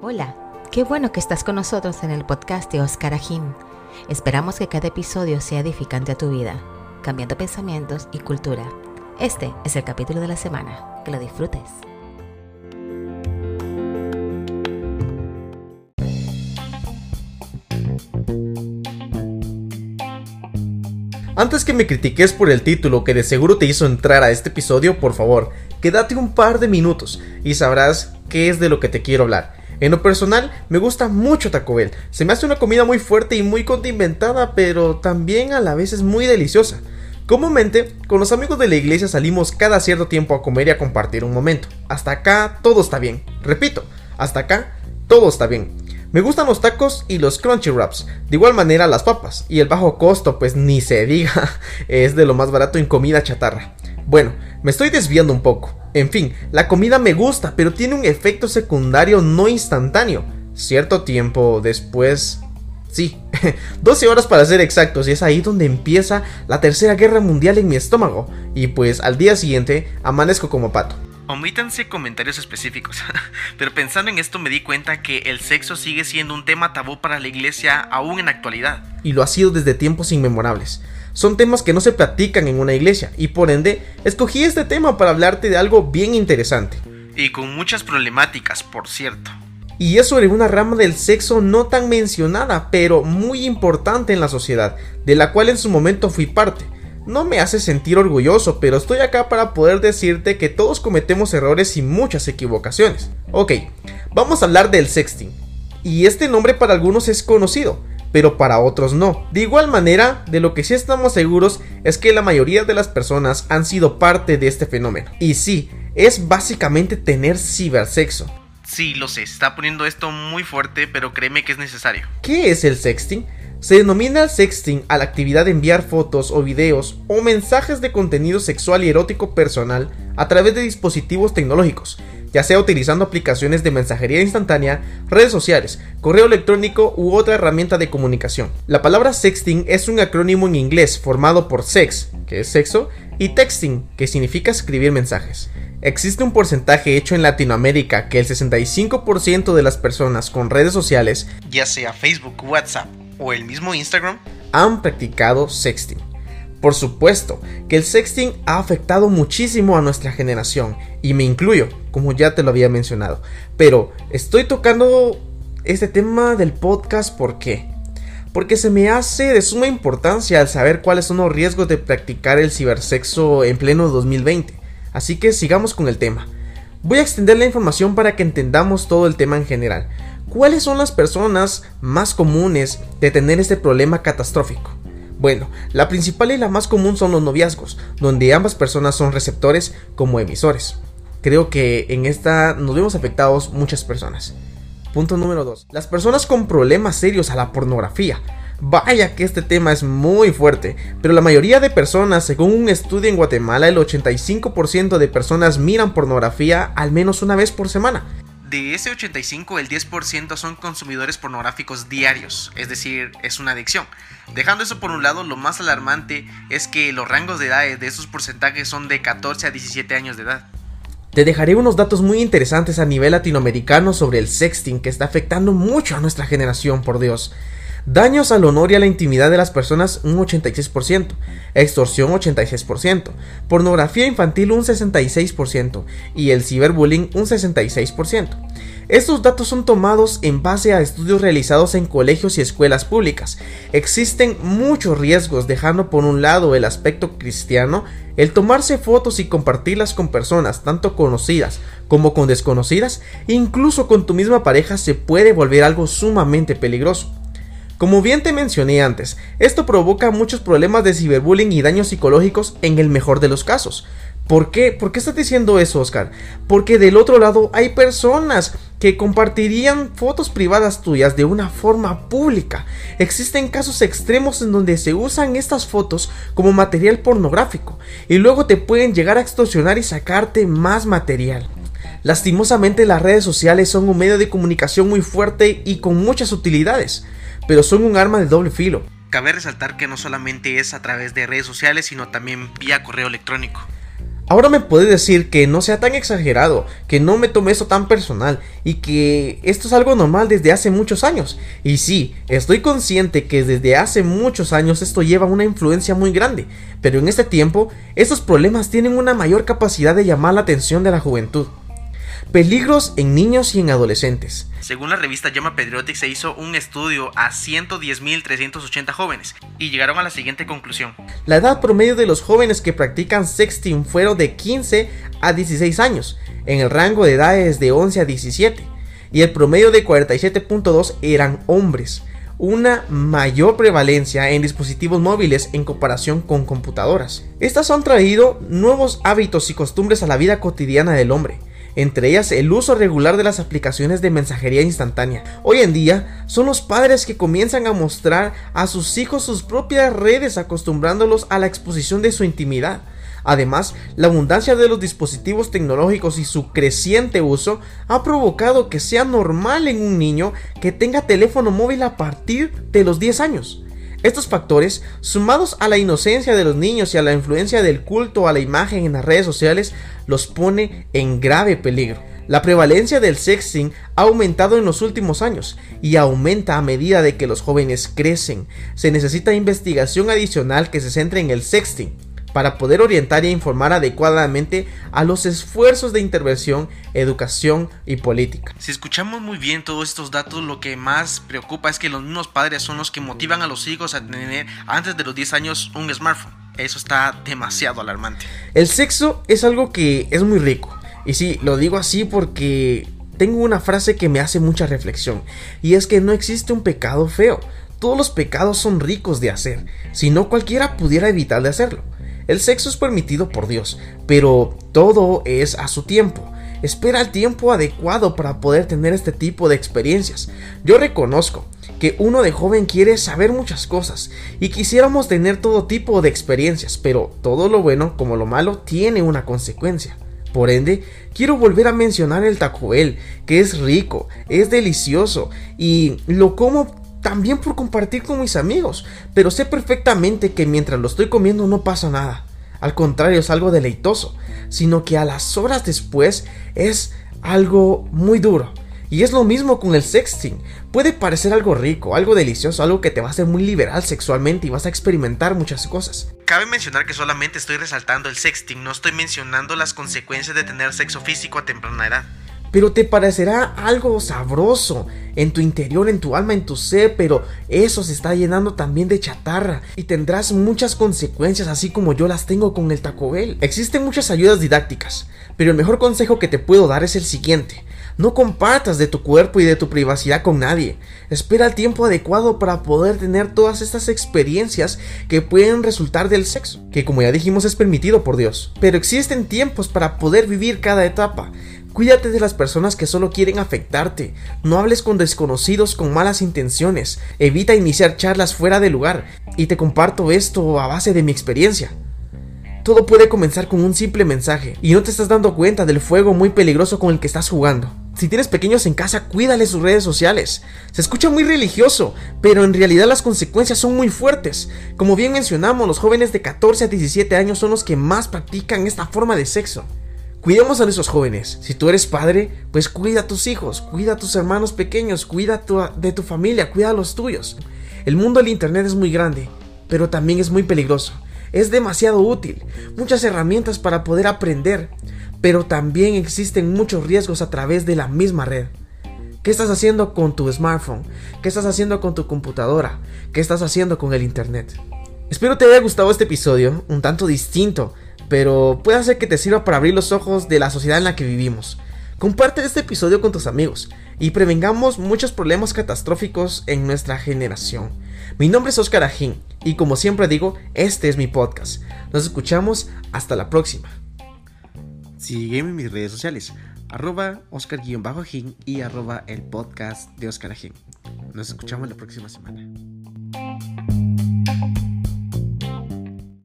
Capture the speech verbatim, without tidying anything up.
Hola, qué bueno que estás con nosotros en el podcast de Oscar Ajín. Esperamos que cada episodio sea edificante a tu vida, cambiando pensamientos y cultura. Este es el capítulo de la semana. Que lo disfrutes. Antes que me critiques por el título que de seguro te hizo entrar a este episodio, por favor, quédate un par de minutos y sabrás qué es de lo que te quiero hablar. En lo personal, me gusta mucho Taco Bell. Se me hace una comida muy fuerte y muy condimentada, pero también a la vez es muy deliciosa. Comúnmente, con los amigos de la iglesia salimos cada cierto tiempo a comer y a compartir un momento. Hasta acá todo está bien. Repito, hasta acá todo está bien. Me gustan los tacos y los crunchy wraps, de igual manera las papas, y el bajo costo pues ni se diga, es de lo más barato en comida chatarra. Bueno, me estoy desviando un poco. En fin, la comida me gusta, pero tiene un efecto secundario no instantáneo. Cierto tiempo después... Sí, doce horas para ser exactos, y es ahí donde empieza la tercera guerra mundial en mi estómago, y pues al día siguiente amanezco como pato. Omítanse comentarios específicos, pero pensando en esto me di cuenta que el sexo sigue siendo un tema tabú para la iglesia aún en la actualidad. Y lo ha sido desde tiempos inmemorables. Son temas que no se platican en una iglesia, y por ende, escogí este tema para hablarte de algo bien interesante. Y con muchas problemáticas, por cierto. Y es sobre una rama del sexo no tan mencionada, pero muy importante en la sociedad, de la cual en su momento fui parte. No me hace sentir orgulloso, pero estoy acá para poder decirte que todos cometemos errores y muchas equivocaciones. Ok, vamos a hablar del sexting. Y este nombre para algunos es conocido, pero para otros no. De igual manera, de lo que sí estamos seguros es que la mayoría de las personas han sido parte de este fenómeno. Y sí, es básicamente tener cibersexo. Sí, lo sé, se está poniendo esto muy fuerte, pero créeme que es necesario. ¿Qué es el sexting? Se denomina sexting a la actividad de enviar fotos o videos o mensajes de contenido sexual y erótico personal a través de dispositivos tecnológicos, ya sea utilizando aplicaciones de mensajería instantánea, redes sociales, correo electrónico u otra herramienta de comunicación. La palabra sexting es un acrónimo en inglés formado por sex, que es sexo, y texting, que significa escribir mensajes. Existe un porcentaje hecho en Latinoamérica que el sesenta y cinco por ciento de las personas con redes sociales, ya sea Facebook, WhatsApp o el mismo Instagram, han practicado sexting. Por supuesto que el sexting ha afectado muchísimo a nuestra generación, y me incluyo, como ya te lo había mencionado, pero estoy tocando este tema del podcast ¿por qué? Porque se me hace de suma importancia al saber cuáles son los riesgos de practicar el cibersexo en pleno dos mil veinte, así que sigamos con el tema. Voy a extender la información para que entendamos todo el tema en general. ¿Cuáles son las personas más comunes de tener este problema catastrófico? Bueno, la principal y la más común son los noviazgos, donde ambas personas son receptores como emisores. Creo que en esta nos vemos afectados muchas personas. Punto número dos. Las personas con problemas serios a la pornografía. Vaya que este tema es muy fuerte, pero la mayoría de personas, según un estudio en Guatemala, el ochenta y cinco por ciento de personas miran pornografía al menos una vez por semana. De ese ochenta y cinco, el diez por ciento son consumidores pornográficos diarios, es decir, es una adicción. Dejando eso por un lado, lo más alarmante es que los rangos de edades de esos porcentajes son de catorce a diecisiete años de edad. Te dejaré unos datos muy interesantes a nivel latinoamericano sobre el sexting que está afectando mucho a nuestra generación, por Dios. Daños al honor y a la intimidad de las personas un ochenta y seis por ciento, extorsión ochenta y seis por ciento, pornografía infantil un sesenta y seis por ciento y el ciberbullying un sesenta y seis por ciento. Estos datos son tomados en base a estudios realizados en colegios y escuelas públicas. Existen muchos riesgos, dejando por un lado el aspecto cristiano. El tomarse fotos y compartirlas con personas tanto conocidas como con desconocidas, incluso con tu misma pareja, se puede volver algo sumamente peligroso. Como bien te mencioné antes, esto provoca muchos problemas de ciberbullying y daños psicológicos en el mejor de los casos. ¿Por qué? ¿Por qué estás diciendo eso, Oscar? Porque del otro lado hay personas que compartirían fotos privadas tuyas de una forma pública. Existen casos extremos en donde se usan estas fotos como material pornográfico y luego te pueden llegar a extorsionar y sacarte más material. Lastimosamente, las redes sociales son un medio de comunicación muy fuerte y con muchas utilidades, pero son un arma de doble filo. Cabe resaltar que no solamente es a través de redes sociales, sino también vía correo electrónico. Ahora me puedes decir que no sea tan exagerado, que no me tome eso tan personal y que esto es algo normal desde hace muchos años. Y sí, estoy consciente que desde hace muchos años esto lleva una influencia muy grande, pero en este tiempo estos problemas tienen una mayor capacidad de llamar la atención de la juventud. Peligros en niños y en adolescentes. Según la revista Llama Pediatrics, se hizo un estudio a ciento diez mil trescientos ochenta jóvenes y llegaron a la siguiente conclusión. La edad promedio de los jóvenes que practican sexting fueron de quince a dieciséis años, en el rango de edades de once a diecisiete, y el promedio de cuarenta y siete punto dos eran hombres, una mayor prevalencia en dispositivos móviles en comparación con computadoras. Estas han traído nuevos hábitos y costumbres a la vida cotidiana del hombre, entre ellas el uso regular de las aplicaciones de mensajería instantánea. Hoy en día son los padres que comienzan a mostrar a sus hijos sus propias redes, acostumbrándolos a la exposición de su intimidad. Además, la abundancia de los dispositivos tecnológicos y su creciente uso ha provocado que sea normal en un niño que tenga teléfono móvil a partir de los diez años. Estos factores, sumados a la inocencia de los niños y a la influencia del culto a la imagen en las redes sociales, los pone en grave peligro. La prevalencia del sexting ha aumentado en los últimos años y aumenta a medida de que los jóvenes crecen. Se necesita investigación adicional que se centre en el sexting para poder orientar e informar adecuadamente a los esfuerzos de intervención, educación y política. Si escuchamos muy bien todos estos datos, lo que más preocupa es que los mismos padres son los que motivan a los hijos a tener antes de los diez años un smartphone. Eso está demasiado alarmante. El sexo es algo que es muy rico, y sí, lo digo así porque tengo una frase que me hace mucha reflexión, y es que no existe un pecado feo. Todos los pecados son ricos de hacer, si no cualquiera pudiera evitar de hacerlo. El sexo es permitido por Dios, pero todo es a su tiempo. Espera el tiempo adecuado para poder tener este tipo de experiencias. Yo reconozco que uno de joven quiere saber muchas cosas y quisiéramos tener todo tipo de experiencias, pero todo lo bueno como lo malo tiene una consecuencia. Por ende, quiero volver a mencionar el Taco Bell, que es rico, es delicioso y lo como también por compartir con mis amigos, pero sé perfectamente que mientras lo estoy comiendo no pasa nada. Al contrario, es algo deleitoso, sino que a las horas después es algo muy duro. Y es lo mismo con el sexting. Puede parecer algo rico, algo delicioso, algo que te va a hacer muy liberal sexualmente y vas a experimentar muchas cosas. Cabe mencionar que solamente estoy resaltando el sexting, no estoy mencionando las consecuencias de tener sexo físico a temprana edad. Pero te parecerá algo sabroso en tu interior, en tu alma, en tu ser, pero eso se está llenando también de chatarra y tendrás muchas consecuencias, así como yo las tengo con el Taco Bell. Existen muchas ayudas didácticas, pero el mejor consejo que te puedo dar es el siguiente: no compartas de tu cuerpo y de tu privacidad con nadie. Espera el tiempo adecuado para poder tener todas estas experiencias que pueden resultar del sexo, que como ya dijimos es permitido por Dios, pero existen tiempos para poder vivir cada etapa. Cuídate de las personas que solo quieren afectarte. No hables con desconocidos con malas intenciones. Evita iniciar charlas fuera de lugar. Y te comparto esto a base de mi experiencia. Todo puede comenzar con un simple mensaje y no te estás dando cuenta del fuego muy peligroso con el que estás jugando. Si tienes pequeños en casa, cuídales sus redes sociales. Se escucha muy religioso, pero en realidad las consecuencias son muy fuertes. Como bien mencionamos, los jóvenes de catorce a diecisiete años son los que más practican esta forma de sexo. Cuidemos a nuestros jóvenes. Si tú eres padre, pues cuida a tus hijos, cuida a tus hermanos pequeños, cuida tu, de tu familia, cuida a los tuyos. El mundo del internet es muy grande, pero también es muy peligroso. Es demasiado útil, muchas herramientas para poder aprender, pero también existen muchos riesgos a través de la misma red. ¿Qué estás haciendo con tu smartphone? ¿Qué estás haciendo con tu computadora? ¿Qué estás haciendo con el internet? Espero te haya gustado este episodio, un tanto distinto, pero puede ser que te sirva para abrir los ojos de la sociedad en la que vivimos. Comparte este episodio con tus amigos y prevengamos muchos problemas catastróficos en nuestra generación. Mi nombre es Oscar Ajín y como siempre digo, este es mi podcast. Nos escuchamos hasta la próxima. Sígueme en mis redes sociales, arroba Oscar-Ajín y arroba el podcast de Oscar Ajín. Nos escuchamos la próxima semana.